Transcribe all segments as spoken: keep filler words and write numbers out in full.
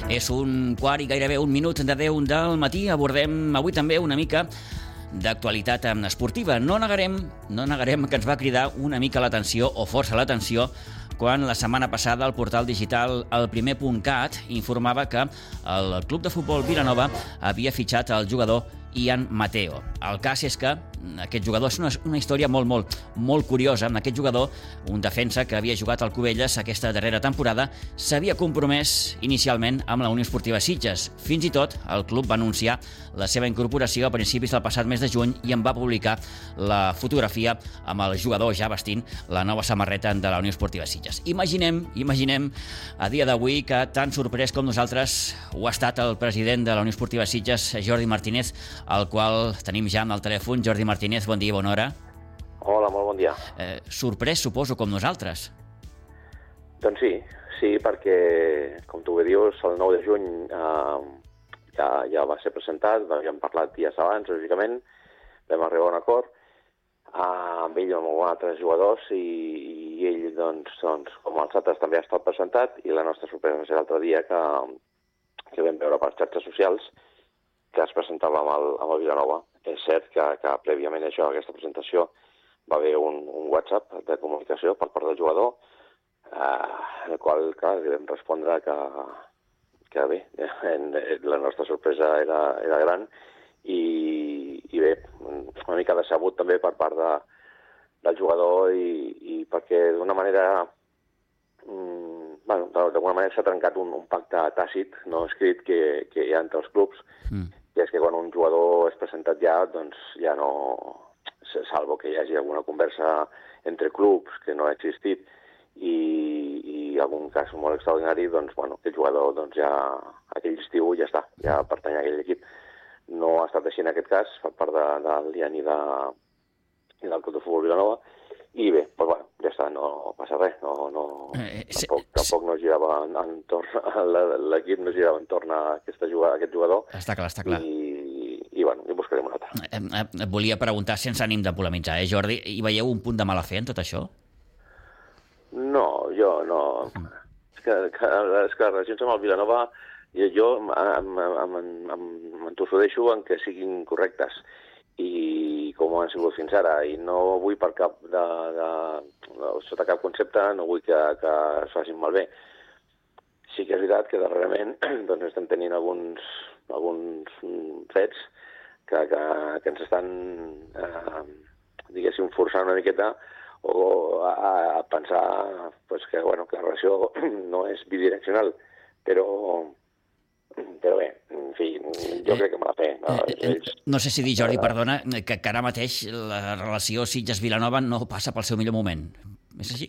És un quart i gairebé un minut de deu del matí. Abordem avui també una mica d'actualitat esportiva. No negarem, no negarem que ens va cridar una mica l'atenció, o força l'atenció, quan la setmana passada el portal digital el primer punt cat informava que el club de futbol Vilanova havia fitxat el jugador Ian Mateo. El cas és que aquest jugador és una, una història molt, molt, molt curiosa. Aquest jugador, un defensa que havia jugat al Cubelles aquesta darrera temporada, s'havia compromès inicialment amb la Unió Esportiva Sitges. Fins i tot el club va anunciar la seva incorporació a principis del passat mes de juny i en va publicar la fotografia amb el jugador ja vestint la nova samarreta de la Unió Esportiva Sitges. Imaginem, imaginem a dia d'avui que tan sorprès com nosaltres ho ha estat el president de la Unió Esportiva Sitges, Jordi Martínez, el qual tenim ja amb el telèfon. Jordi Martínez, bon dia, bona hora. Hola, molt bon dia. Eh, sorprès, suposo, com nosaltres. Doncs sí, sí, perquè, com tu bé dius, el nou de juny eh, ja, ja va ser presentat, havíem parlat dies abans, lògicament, vam arribar a un acord eh, amb ell, amb altres jugadors, i, i ell, doncs, doncs, com els altres, també ha estat presentat, i la nostra sorpresa va ser l'altre dia que, que vam veure per xarxes socials que es presentava amb el, amb el Vilanova. És cert que, que prèviament a això, a aquesta presentació, va haver un, un WhatsApp de comunicació per part del jugador, eh, en el qual, clar, li vam respondre que, que bé, en, en la nostra sorpresa era, era gran, i, i bé, una mica decebut també per part de, del jugador, i, i perquè d'una manera... Mm, bueno, d'alguna manera s'ha trencat un, un pacte tàcit, no escrit, que, que hi ha entre els clubs, mm. I és que quan un jugador és presentat ja, doncs ja no... Salvo que hi hagi alguna conversa entre clubs que no ha existit i, i algun cas molt extraordinari, doncs, bueno, aquell jugador doncs ja, aquell estiu ja està, ja pertany a aquell equip. No ha estat així en aquest cas, per part de, de l'Ian i, de, i del Club de Futbol Vilanova, i bé, doncs bueno, ja està, no passa res, no, no, eh, sí, tampoc, tampoc no girava entorn, l'equip no girava entorn a, aquesta jugada, a aquest jugador. Està clar, està clar. I, i bueno, i buscarem un altre. Et volia preguntar, sense ànim de polemitzar, eh, Jordi, hi veieu un punt de mala fe en tot això? No, jo no. Mm. És, que, que, és que les relacions amb el Vilanova, jo, jo m'entossudeixo en que siguin correctes, i com han sigut fins ara, i no vull per cap de, de, de sota cap concepte, no vull que, que es facin malbé. Sí que és veritat que darrerament doncs estem tenint alguns, alguns fets que, que, que ens estan eh, diguéssim forçant una miqueta o a, a pensar pues, que, bueno, que la relació no és bidireccional, però Però bé, en fi, jo crec que me la fe. No, ells... no sé si dir, Jordi, perdona, que, que ara mateix la relació Sitges-Vilanova no passa pel seu millor moment. És així?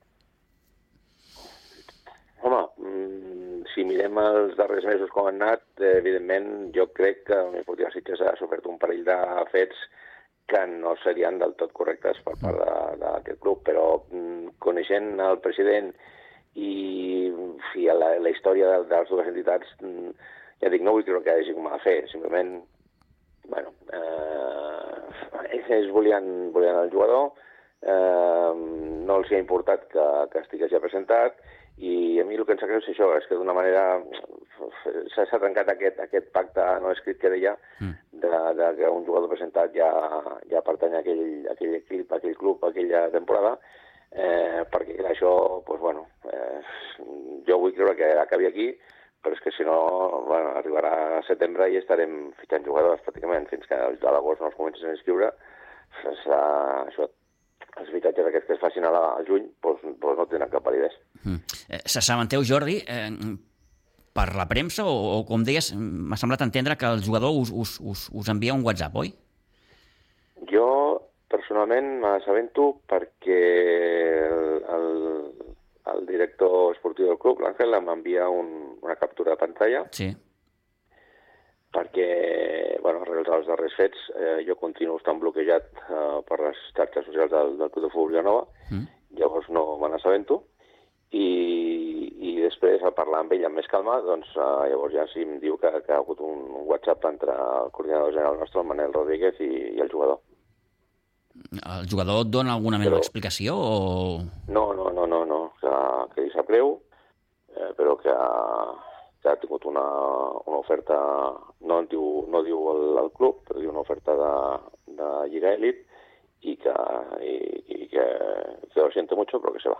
Home, si mirem els darrers mesos com han anat, evidentment jo crec que la Unió Esportiva Sitges ha sofert un parell de fets que no serien del tot correctes per part d'aquest club, però coneixent el president i, i la, la història de, de les dues entitats, ja dic, no vull creure que hi hagi mala fe, simplement, bueno, eh, ells volien, volien el jugador, eh, no els ha importat que, que estigués ja presentat, i a mi el que em sap greu és això, és que d'una manera s'ha trencat aquest, aquest pacte no escrit que deia, de, de que un jugador presentat ja, ja pertany a aquell, a aquell equip, a aquell club, a aquella temporada, Eh, perquè això, doncs, bueno, eh, jo vull creure que acabi aquí, però és que si no, bueno, arribarà a setembre i estarem fitxant jugadors pràcticament, fins que a l'agost no els comencen a inscriure. Serà, això, els fitxatges aquests que es facin al juny, doncs, doncs no tenen cap validesa. Mm. Eh, S'assabenteu, Jordi, eh, per la premsa o, o com deies, m'ha semblat entendre que el jugador us, us, us, us envia un WhatsApp, oi? Jo... Personalment m'assabento perquè el, el, el director esportiu del club, l'Àngel, m'envia un, una captura de pantalla. Sí. Perquè, bueno, arrel dels darrers fets, eh, jo continuo estant bloquejat eh, per les xarxes socials del, del Club de Futbol Vilanova, mm. Llavors no me n'assabento, i, i després, al parlar amb ell amb més calma, doncs eh, llavors ja sí em diu que, que ha hagut un, un WhatsApp entre el coordinador general nostre, el Manel Rodríguez, i, i el jugador. El jugador et dona alguna mena d'explicació o...? No, no, no, no, no. Que, que li sap greu, eh, però que, que ha tingut una, una oferta, no en diu, no diu el, el club, però diu una oferta de, de Lliga Elite i que, i, i que, que lo siente mucho, però que se va.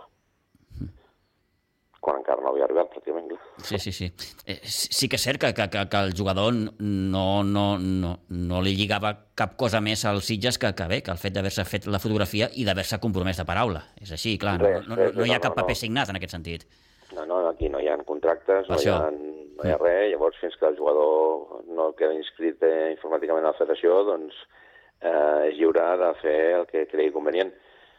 Quan encara no havia arribat, pràcticament. Sí, sí, sí. Eh, sí que és cert que, que, que el jugador no, no, no, no li lligava cap cosa més als Sitges que, que bé, que el fet d'haver-se fet la fotografia i d'haver-se compromès de paraula. És així, clar, res, no, no, res, no hi ha cap no, paper no. signat en aquest sentit. No, no, aquí no hi ha contractes, no hi ha, no hi ha res, llavors fins que el jugador no queda inscrit eh, informàticament a la federació, doncs eh, és lliure de fer el que cregui convenient.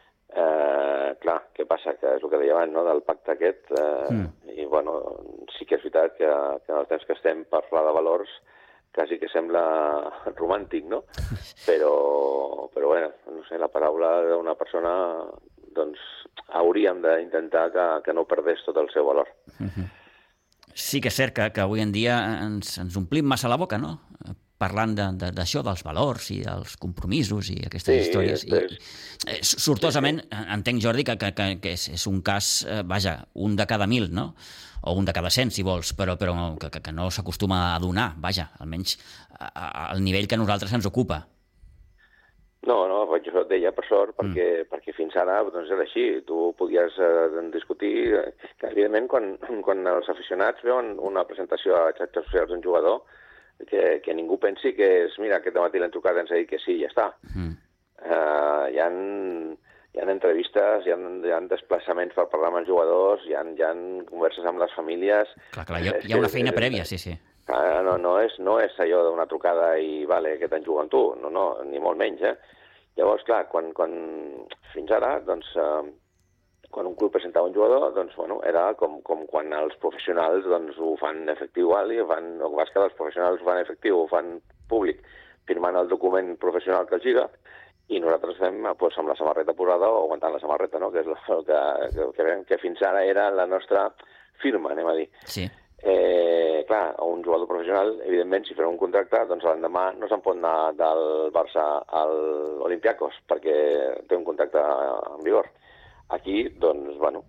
Eh, clar, què passa? Que és el que deia abans, no?, del pacte aquest, eh, mm. i bueno, sí que és veritat que, que en el temps que estem parlar de valors quasi que sembla romàntic, no? Però, però bueno, no sé, la paraula d'una persona, doncs hauríem d'intentar que, que no perdés tot el seu valor. Mm-hmm. Sí que és cert que, que avui en dia ens, ens omplim massa la boca, no?, parlant d'això, de, dels valors i dels compromisos i aquestes sí, històries. Després... I, eh, sortosament, sí, sí. entenc, Jordi, que, que, que és, és un cas, eh, vaja, un de cada mil, no? O un de cada cent, si vols, però, però que, que no s'acostuma a donar, vaja, almenys a, a, al nivell que a nosaltres ens ocupa. No, no, jo et deia per sort, perquè, mm. perquè fins ara doncs era així. Tu podies eh, discutir, que evidentment quan, quan els aficionats veuen una presentació a xarxes socials d'un jugador, Que, que ningú pensi que és, mira, aquest matí l'hem trucat i ens ha dit que sí, ja està. Mm. Uh, hi, ha, hi ha entrevistes, hi ha, hi ha desplaçaments per parlar amb els jugadors, hi ha, hi ha converses amb les famílies... Clar, clar, hi ha, hi ha una feina prèvia, sí, sí. Uh, no, no, és, no és allò d'una trucada i, vale, que te'n juguen tu, no, no, ni molt menys, eh? Llavors, clar, quan, quan fins ara, doncs... Uh, quan un club presentava un jugador, doncs, bueno, era com, com quan els professionals doncs, ho fan efectiu igual, i fan, o que els professionals ho fan efectiu, ho fan públic, firmant el document professional que els lliga, i nosaltres fem doncs, amb la samarreta posada o aguantant la samarreta, no?, que és el que, que, que, que fins ara era la nostra firma, anem a dir. Sí. Eh, clar, un jugador professional, evidentment, si farà un contracte, doncs l'endemà no se'n pot anar del Barça al Olympiacos, perquè té un contracte en vigor. Aquí, doncs, bueno,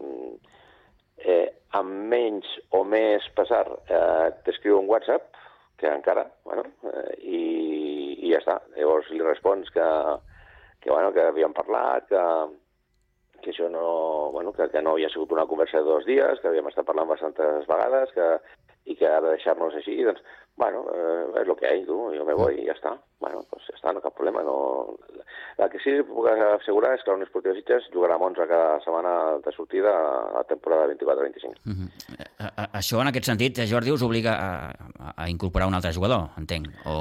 eh, amb menys o més pesar eh, t'escriu un WhatsApp, que encara, bueno, eh, i, i ja està. Llavors li respons que, que, bueno, que havíem parlat, que, que això no, bueno, que, que no havia sigut una conversa de dos dies, que havíem estat parlant bastantes vegades, que, i que ha de deixar-nos així, doncs, bueno, eh, és el que hi, tu, jo me voy i ja està. Bueno, doncs ja està, no cap problema. No... El que sí que puc assegurar és que la Unió Esportiva Sitges jugarà amb onze cada setmana de sortida a la temporada vint-i-quatre vint-i-cinc. Uh-huh. A, a, això, en aquest sentit, Jordi, us obliga a, a, a incorporar un altre jugador, entenc, o...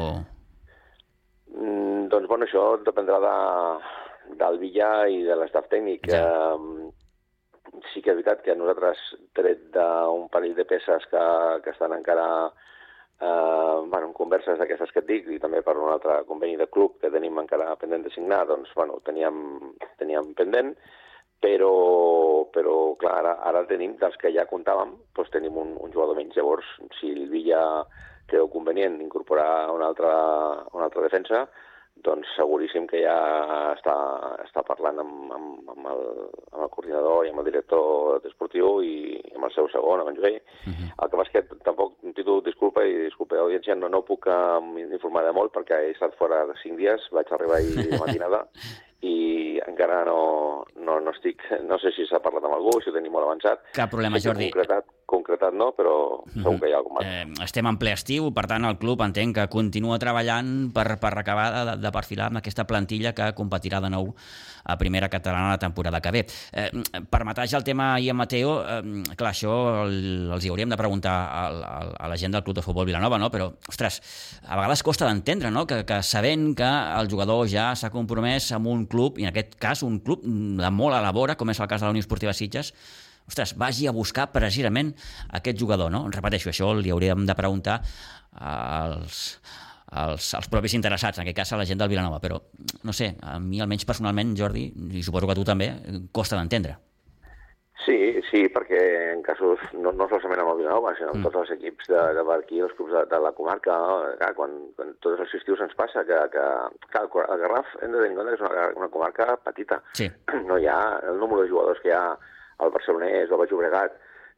Mm, doncs, bueno, això dependrà de, del Villa i de l'estaf tècnic. Ja. Eh, sí que és veritat que nosaltres, tret d'un parell de peces que, que estan encara eh, bueno, en converses d'aquestes que et dic, i també per un altre conveni de club que tenim encara pendent de signar, doncs, bueno, teníem, teníem pendent, però, però clar, ara, ara tenim, dels que ja comptàvem, doncs tenim un, un jugador menys. Llavors, si el Villa creu convenient incorporar una altra, una altra defensa, doncs seguríssim que ja està, està parlant amb, amb, amb, el, amb el coordinador i amb el director esportiu i amb el seu segon, amb en Joel. Uh-huh. El que passa és que tampoc, títol, disculpa i disculpa l'audiència, no, no puc um, informar de molt perquè he estat fora de cinc dies, vaig arribar ahir de matinada i encara no, no, no estic, no sé si s'ha parlat amb algú, si ho tenim molt avançat. Cap problema, sí, Jordi. Concretat, concretat no, però segur que hi ha algun mal. Eh, estem en ple estiu, per tant el club entenc que continua treballant per, per acabar de, de perfilar amb aquesta plantilla que competirà de nou a primera catalana la temporada que ve. Eh, per matar ja el tema i a Mateo, eh, clar, això el, els hi hauríem de preguntar al, al, a la gent del Club de Futbol Vilanova, no? Però, ostres, a vegades costa d'entendre, no?, que, que sabent que el jugador ja s'ha compromès amb un club, i en aquest cas un club de molt a la vora, com és el cas de la Unió Esportiva Sitges, ostres, vagi a buscar precisament aquest jugador, no? Repeteixo, això li hauríem de preguntar als, als, als propis interessats, en aquest cas a la gent del Vilanova, però no sé, a mi almenys personalment, Jordi, i suposo que a tu també, costa d'entendre. Sí, sí, perquè en casos, no, no solament amb el Vilanova, sinó amb mm. tots els equips de, de per aquí, els clubs de, de la comarca, no? Clar, quan, quan tots els estius ens passa que, que clar, el Garraf hem de tenir en compte que és una, una comarca petita. Sí. No hi ha el número de jugadors que hi ha al Barcelonès o al Baix Llobregat,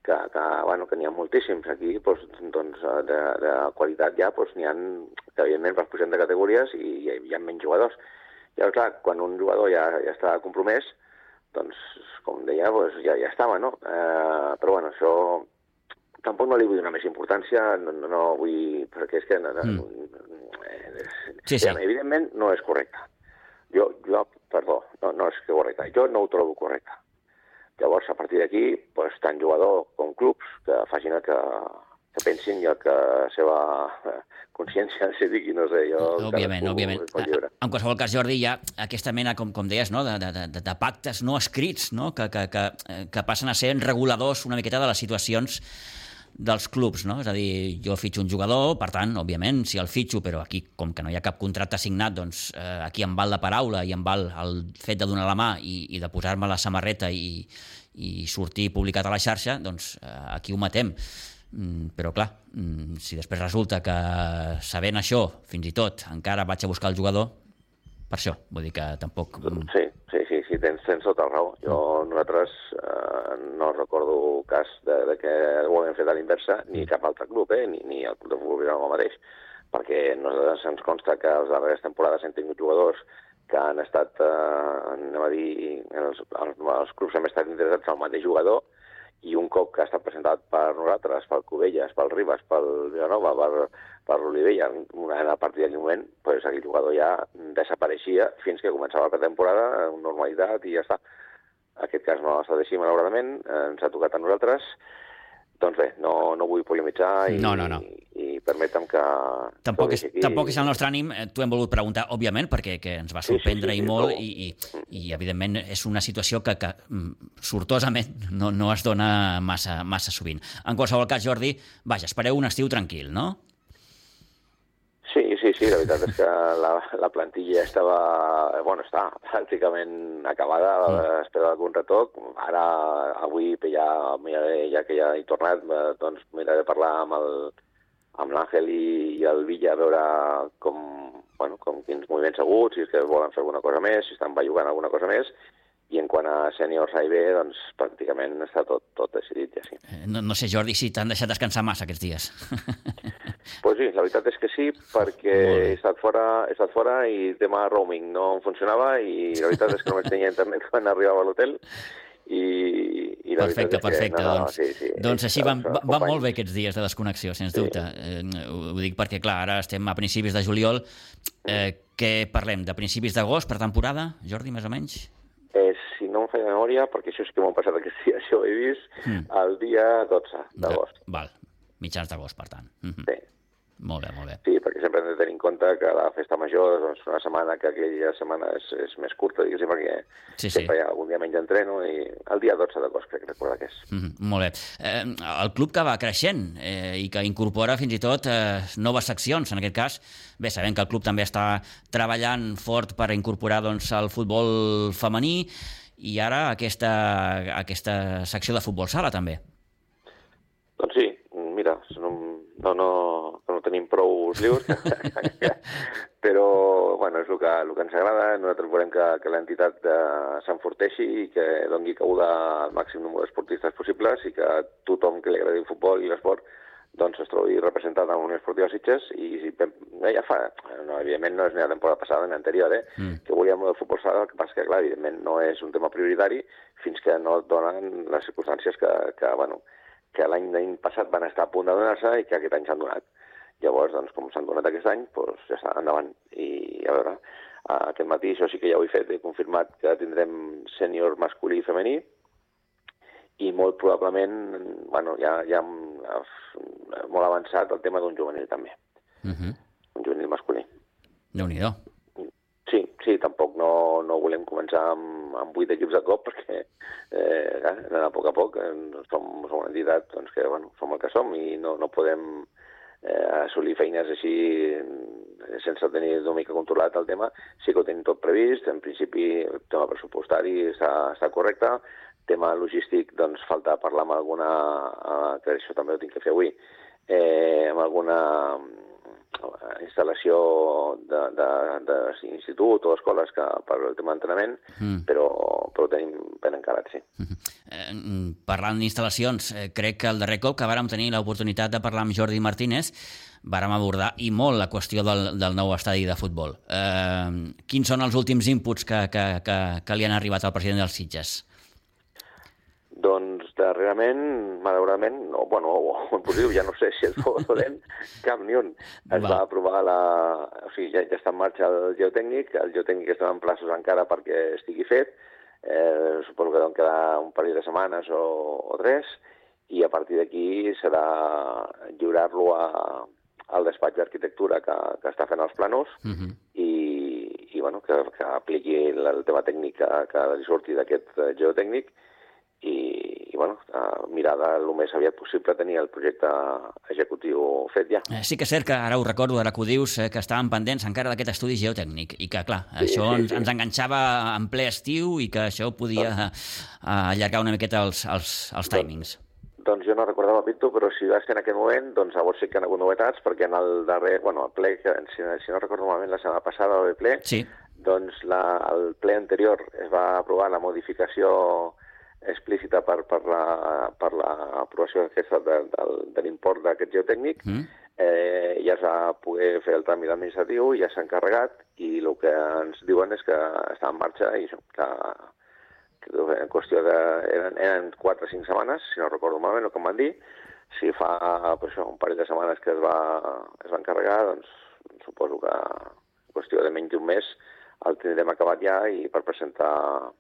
que, que, bueno, que n'hi ha moltíssims aquí, doncs, doncs de, de qualitat ja, doncs n'hi ha, que evidentment vas pujant de categories i hi, hi ha menys jugadors. I clar, quan un jugador ja, ja està compromès, doncs, com deia, doncs ja, ja estava, no? Eh, però bueno, això tampoc no li vull donar més importància, no, no, no vull... perquè és que... Mm. Eh, sí, sí. Evidentment no és correcte. Jo, jo perdó, no, no és correcte. Jo no ho trobo correcte. Llavors, a partir d'aquí, doncs, tant jugador com clubs que facin el que, que pensin i el que la seva consciència se digui, no sé, jo... Òbviament, òbviament. En qualsevol cas, Jordi, hi ha aquesta mena, com, com deies, no? de, de, de, de pactes no escrits, no? Que, que, que, que passen a ser reguladors una miqueta de les situacions dels clubs, no? És a dir, jo fitxo un jugador, per tant, òbviament, si el fitxo, però aquí, com que no hi ha cap contracte signat, doncs eh, aquí em val la paraula i em val el fet de donar la mà i, i de posar-me la samarreta i, i sortir publicat a la xarxa, doncs eh, aquí ho matem. Mm, però clar, mm, si després resulta que sabent això, fins i tot, encara vaig a buscar el jugador, per això, vull dir que tampoc... Sí, sí, sí, sí tens, tens tota la raó. Jo, nosaltres, eh, no recordo cas de, de que ho hem fet a l'inversa, ni cap altre club, eh, ni, ni el club de futbol Vilanova mateix, perquè nosaltres ens consta que les darreres temporades hem tingut jugadors que han estat, eh, anem a dir, els, els, els clubs hem estat interessats al mateix jugador, i un cop que ha estat presentat per nosaltres, pel Cubelles, pel Ribas, pel Vilanova, per, per l'Olivella, a partir d'aquell moment, pues, aquell jugador ja desapareixia fins que començava la pretemporada amb normalitat i ja està. Aquest cas no ha estat així, malauradament, ens ha tocat a nosaltres. Doncs bé, no, no vull polemitzar i, no, no, no. i, i permetem que... Tampoc és, tampoc és el nostre ànim, t'ho hem volgut preguntar, òbviament, perquè que ens va sorprendre sí, sí, sí, i molt, no. i, i, i evidentment és una situació que, que sortosament no, no es dona massa, massa sovint. En qualsevol cas, Jordi, vaja, espereu un estiu tranquil, no? Sí, sí, sí, la veritat és que la, la plantilla estava, bueno, està pràcticament acabada, mm. espera algun retoc. Ara, avui, ja, ja que ja he tornat, doncs miraré de parlar amb el, amb l'Àngel i, i el Villa a veure com, bueno, com quins moviments aguts, si és que volen fer alguna cosa més, si estan bellugant alguna cosa més. I en quant a sèniors A i B, doncs pràcticament està tot, tot decidit, ja sí. No, no sé, Jordi, si t'han deixat descansar massa aquests dies. Pues sí, la veritat és que sí, perquè he estat fora, he estat fora i el tema roaming no em funcionava i la veritat és que només tenia internet quan arribava a l'hotel i, i la perfecte, veritat és perfecte, que... No, doncs, sí, sí, doncs així van, doncs, van molt bé aquests dies de desconnexió, sens sí. dubte. Eh, ho dic perquè, clar, ara estem a principis de juliol. Eh, què parlem? De principis d'agost per temporada, Jordi, més o menys? Eh, si no em feia memòria, perquè això sí que m'ho han passat aquests dies, això ho he vist, mm. el dia dotze d'agost. Val, mitjans d'agost, per tant. Mm-hmm. Sí. Molt bé, molt bé. Sí, perquè sempre hem de tenir en compte que la festa major és doncs, una setmana, que aquella setmana és, és més curta, diguéssim, perquè sí, sempre sí. hi ha algun dia menys d'entreno, i el dia dotze d'agost crec que recordar que és. Mm-hmm, molt bé. Eh, el club que va creixent eh, i que incorpora fins i tot eh, noves seccions, en aquest cas, bé, sabem que el club també està treballant fort per incorporar doncs, el futbol femení i ara aquesta, aquesta secció de futbol sala també. Doncs sí, mira, no, no, no, no tenim prou lius, però bueno, és el que, el que ens agrada. Nosaltres volem que, que l'entitat eh, s'enforteixi i que doni cabuda al màxim número d'esportistes possibles i que tothom que li agradi el futbol i l'esport doncs es trobi representat en la Unió Esportiva Sitges i si, ja fa, no, evidentment no és ni la temporada passada ni l'anterior, eh, mm. que volíem el futbol sala, el que passa que, clar, evidentment no és un tema prioritari fins que no et donen les circumstàncies que, que bueno, que l'any passat van estar a punt de donar-se i que aquest any s'han donat. Llavors, doncs, com s'han donat aquest any, doncs ja està, endavant. I a veure, aquest matí, això sí que ja ho he fet, he confirmat que tindrem sènior masculí i femení, i molt probablement, bueno, ja, ja molt avançat el tema d'un juvenil també. Uh-huh. Un juvenil masculí. Déu-n'hi-do. Sí, sí, tampoc no, no volem començar amb, amb vuit equips de cop perquè eh, a poc a poc eh, som, som una entitat doncs, que bueno, som el que som i no, no podem eh, assolir feines així sense tenir una mica controlat el tema. Sí que ho tenim tot previst, en principi el tema pressupostari està, està correcte. Tema logístic, doncs falta parlar amb alguna, eh, que això també ho tinc que fer avui, eh, amb alguna instal·lació d'institut o escoles que, per el tema d'entrenament, mm. però, però ho tenim ben encarat, sí. Mm-hmm. Parlant d'instal·lacions, crec que el darrer cop que vàrem tenir l'oportunitat de parlar amb Jordi Martínez vàrem abordar i molt la qüestió del, del nou estadi de futbol. Eh, quins són els últims inputs que, que, que, que li han arribat al president dels Sitges? Doncs darrerament, malauradament, no, bueno, en positiu, ja no sé si és bo o dolent, cap ni un. Es va, va aprovar la... O sigui, ja, ja està en marxa el geotècnic, el geotècnic està en plaços encara perquè estigui fet, eh, suposo que deuen quedar un parell de setmanes o, o tres, i a partir d'aquí serà lliurar-lo a, al despatx d'arquitectura que, que està fent els plànols, uh-huh. i, i bueno, que, que apliqui el tema tècnic que, que li surti d'aquest geotècnic, i, i bueno, mirar de el més aviat possible tenir el projecte executiu fet ja. Sí que és cert que ara ho recordo, ara que ho dius, que estàvem pendents encara d'aquest estudi geotècnic i que, clar, sí, això sí, ens, sí. ens enganxava en ple estiu i que això podia doncs, allargar una miqueta els, els, els timings. Doncs, doncs jo no recordava, Pinto, però si va ser en aquest moment, doncs llavors sí que han hagut novetats, perquè en el darrer, bueno, el ple, que, si, si no recordo malament, la setmana passada, el ple, sí. doncs la, el ple anterior es va aprovar la modificació explícita per, per l'aprovació la, aquesta de, de, de l'import d'aquest geotècnic, mm. eh, ja es va poder fer el tràmit administratiu, ja s'ha encarregat, i el que ens diuen és que està en marxa i que, que en qüestió de... Eren, eren quatre o cinc setmanes, si no recordo malament el que em van dir. Si fa per això, un parell de setmanes que es va, es va encarregar, doncs suposo que en qüestió de menys d'un mes el tindrem acabat ja i per presentar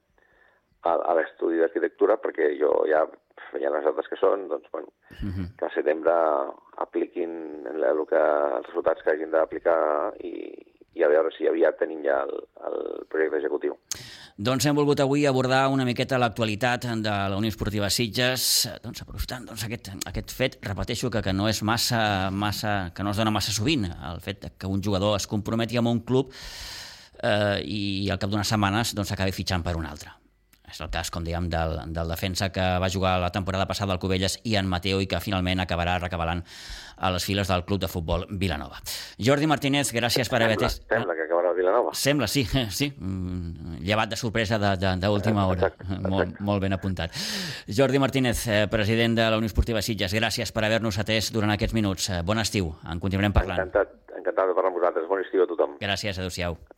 a l'estudi d'arquitectura, perquè jo ja feia les dates que són, doncs, bueno, uh-huh. que al setembre apliquin el, el que, els resultats que hagin d'aplicar i, i a veure si aviat tenim ja el, el projecte executiu. Doncs hem volgut avui abordar una miqueta l'actualitat de la Unió Esportiva Sitges, doncs aprofitant doncs, aquest, aquest fet, repeteixo que, que no és massa, massa, que no es dona massa sovint, el fet que un jugador es comprometi amb un club eh, i al cap d'unes setmanes doncs, acabi fitxant per un altre. És el cas, com dèiem, del, del defensa que va jugar la temporada passada al Cubelles, Ian Mateo, i que finalment acabarà recabalant a les files del Club de Futbol Vilanova. Jordi Martínez, gràcies per haver... Sembla, sembla que acabarà a Vilanova. Sembla, sí, sí. Llevat de sorpresa d'última hora. Exacte, exacte. Molt, molt ben apuntat. Jordi Martínez, president de la Unió Esportiva Sitges, gràcies per haver-nos atès durant aquests minuts. Bon estiu, en continuarem parlant. Encantat, encantat de parlar amb vosaltres. Bon estiu a tothom. Gràcies, adéu-siau.